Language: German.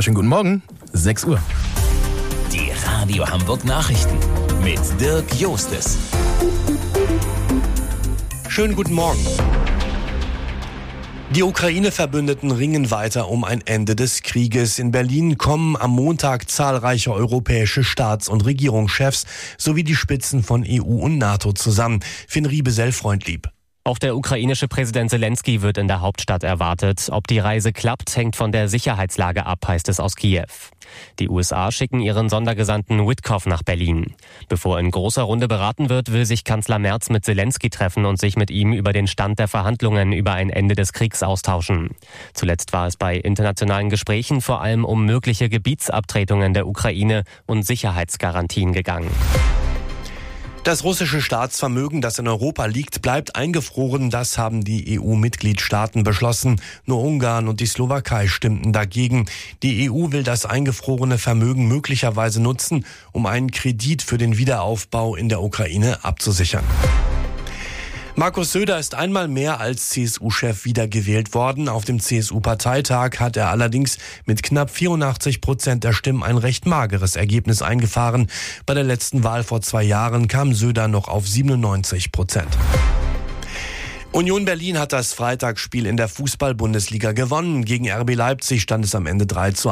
Schönen guten Morgen, 6 Uhr. Die Radio Hamburg Nachrichten mit Dirk Jostes. Schönen guten Morgen. Die Ukraine-Verbündeten ringen weiter um ein Ende des Krieges. In Berlin kommen am Montag zahlreiche europäische Staats- und Regierungschefs sowie die Spitzen von EU und NATO zusammen. Finn Riebesell-Freundlieb. Auch der ukrainische Präsident Zelensky wird in der Hauptstadt erwartet. Ob die Reise klappt, hängt von der Sicherheitslage ab, heißt es aus Kiew. Die USA schicken ihren Sondergesandten Witkoff nach Berlin. Bevor in großer Runde beraten wird, will sich Kanzler Merz mit Zelensky treffen und sich mit ihm über den Stand der Verhandlungen über ein Ende des Kriegs austauschen. Zuletzt war es bei internationalen Gesprächen vor allem um mögliche Gebietsabtretungen der Ukraine und Sicherheitsgarantien gegangen. Das russische Staatsvermögen, das in Europa liegt, bleibt eingefroren. Das haben die EU-Mitgliedstaaten beschlossen. Nur Ungarn und die Slowakei stimmten dagegen. Die EU will das eingefrorene Vermögen möglicherweise nutzen, um einen Kredit für den Wiederaufbau in der Ukraine abzusichern. Markus Söder ist einmal mehr als CSU-Chef wiedergewählt worden. Auf dem CSU-Parteitag hat er allerdings mit knapp 84% der Stimmen ein recht mageres Ergebnis eingefahren. Bei der letzten Wahl vor 2 Jahren kam Söder noch auf 97%. Union Berlin hat das Freitagsspiel in der Fußball-Bundesliga gewonnen. Gegen RB Leipzig stand es am Ende 3:1.